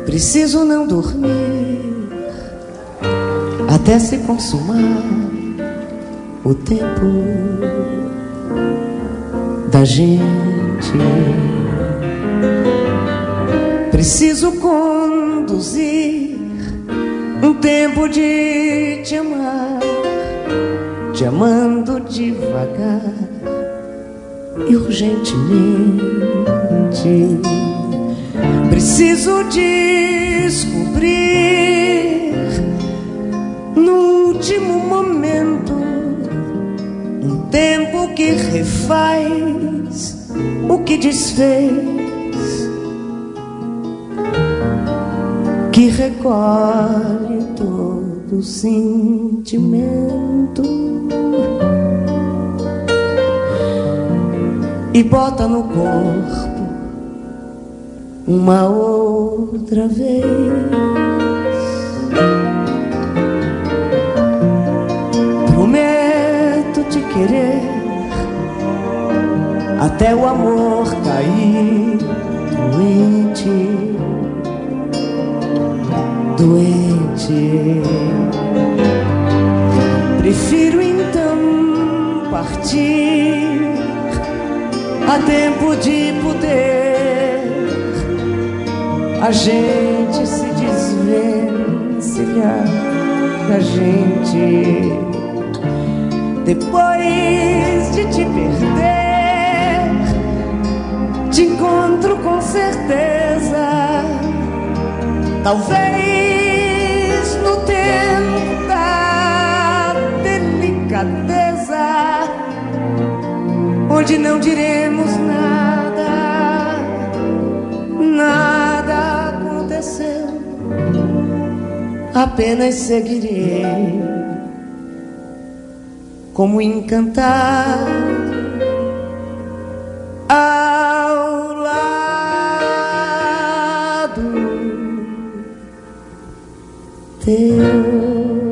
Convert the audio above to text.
Preciso não dormir até se consumar o tempo da gente. Preciso conduzir um tempo de te amar, te amando devagar e urgentemente. Preciso descobrir no último momento um tempo que refaz o que desfez, que recolhe todo o sentimento e bota no corpo uma outra vez. Prometo te querer até o amor cair doente, doente. Prefiro então partir a tempo de poder a gente se desvencilhar da gente. Depois de te perder, te encontro com certeza, talvez no tempo da delicadeza, onde não diremos nada, nada aconteceu, apenas seguirei como encantado ao lado teu.